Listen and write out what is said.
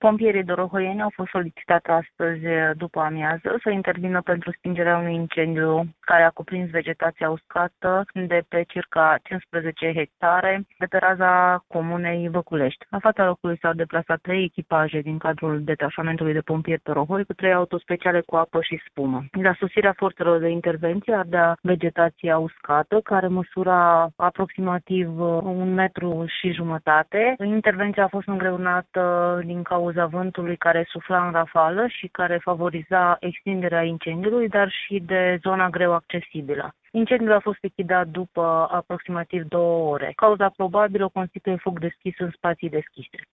Pompierii dorohoieni au fost solicitați astăzi după amiază să intervină pentru stingerea unui incendiu care a cuprins vegetația uscată de pe circa 15 hectare de pe raza comunei Văculești. La fața locului s-au deplasat 3 echipaje din cadrul detașamentului de pompieri Dorohoi cu 3 autospeciale cu apă și spumă. La sosirea forțelor de intervenție ardea vegetația uscată care măsura aproximativ 1,5 m. Intervenția a fost îngreunată din cauza vântului care sufla în rafală și care favoriza extinderea incendiului, dar și de zona greu accesibilă. Incendiul a fost lichidat după aproximativ 2 ore. Cauza probabilă constituie foc deschis în spații deschise.